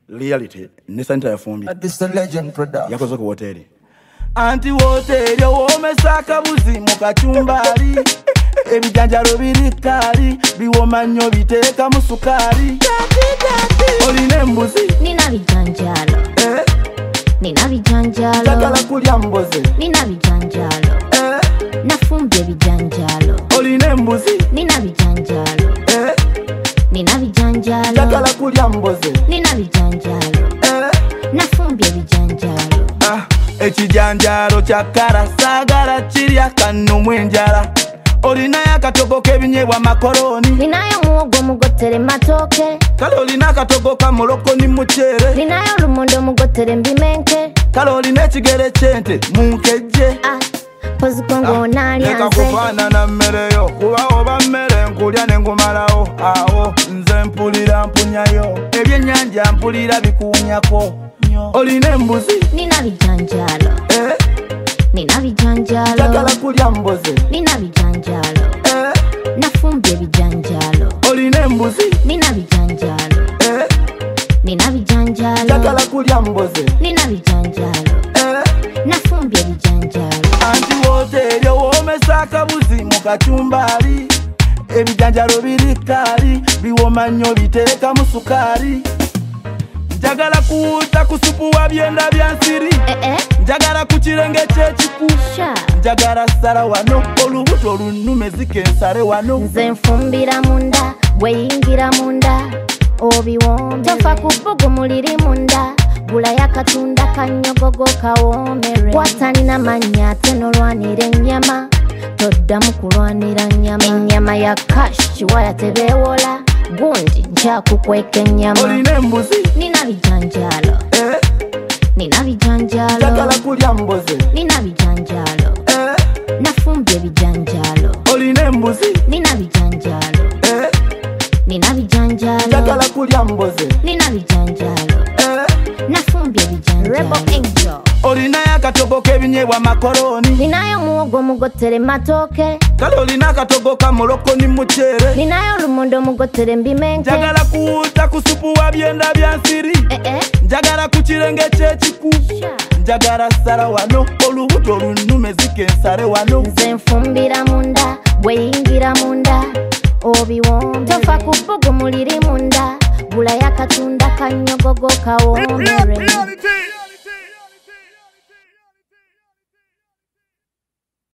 reality ne center yafumbi This a legend product. yakoze ku hoteli anti hoteli womesaka buzi mu kachumbali ebijanjalo birikali biwoma nnyo biteeka mu sukali olina embuzi nina bijanjalo nina bijanjalo njagala kulya mboze nina bijanjalo nafumbye bijanjalo olina embuzi nina bijanjalo nina bijanjalo njagala kulya mboze nina bijanjalo nafumbye bijanjalo ekijanjalo kya kala saagala kirya kannumu enjala olinayo akatogo k'ebinyebwa makoloni ninayo muwogo mugotere matooke kale olina akatogo ka moloko ni muceere ninayo lumondo mugotere mbimenke kale olina ekigere ky'ente mu nkejje pozikongo onaalya leka nze kufaanana mmereyo kuba oba mmere nkulya ne ngumalawo awo nze mpulira mpunyayo ebyennyanja mpulira bikuunyako olina embuzi nina bijanjalo nina bijanjalo njagala kulya mboze nina bijanjalo nafumbye bijanjalo olina embuzi nina bijanjalo nina bijanjalo njagala kulya mboze nina bijanjalo nafumbye bijanjalo anti hoteli owomesa akabuzi mu kachumbali ebijanjalo birikali biwoma nnyo biteeka mu sukali njagala kuwuuta ku supu wa byenda bya nsiri njagala ku kirenge ky'ekiku njagala sala wano olubuto lunnume zikensale wano nze nfumbira munda bweyingira munda obiwombe tofa ku bbugu muliri munda gula yakatunda kanyogogo kawoomere watanina mannya ate nolwanira ennyama toddamu kulwanira nnyama ennyama ya kash kiwaya tebeewola gundi nkyakukweka ennyama olina embuzi nina bijanjalo nina bijanjalo njagala kulya mboze nina bijanjalo nafumbye bijanjalo olina embuzi nina bijanjalo nina bijanjalo njagala kulya mboze nina bijanjalo nafumbye bijanjalo Rebel Angel olinayo akatogo k'ebinyebwa makoloni ninayo muwogo mugotere matooke kale olina akatogo ka moloko ni muceere ninayo lumondo mugotere mbimenke njagala kuwuuta ku supu wa byenda bya nsiri njagala ku kirenge ky'ekiku njagala sala wano olubuto lunnume zikensale wano nze nfumbira munda bweyingira munda obiwombe tofa ku bbugu muliri munda gula yakatunda kanyogogo kawoomere